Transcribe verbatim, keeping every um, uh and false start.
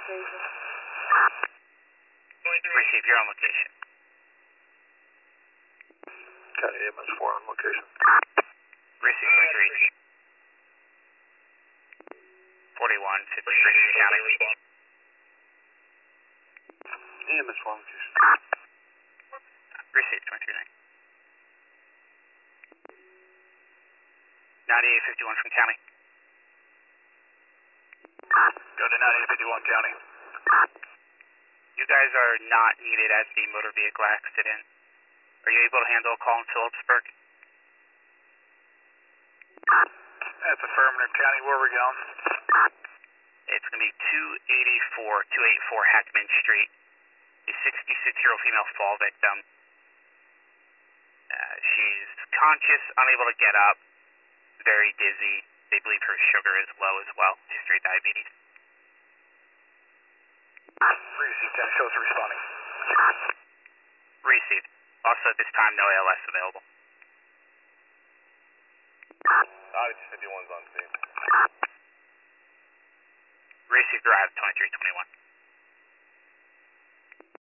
location. Receive, you're on location. County A M S four on location. Receive, twenty-three eighteen. forty-one fifty-three from county. A M S four on location. Receive, twenty-three nine. ninety-eight fifty-one from county. Go to ninety-eight fifty-one county. You guys are not needed at the motor vehicle accident. Are you able to handle a call in Phillipsburg? That's affirmative, County. Where are we going? It's going to be two eighty-four, two eighty-four Hackman Street. A sixty-six-year-old female fall victim. Uh, she's conscious, unable to get up, very dizzy. They believe her sugar is low as well. History of diabetes. Receive, ten shows responding. Received. Also at this time, no A L S available. ninety-eight fifty-one's on scene. Received, drive twenty-three twenty-one.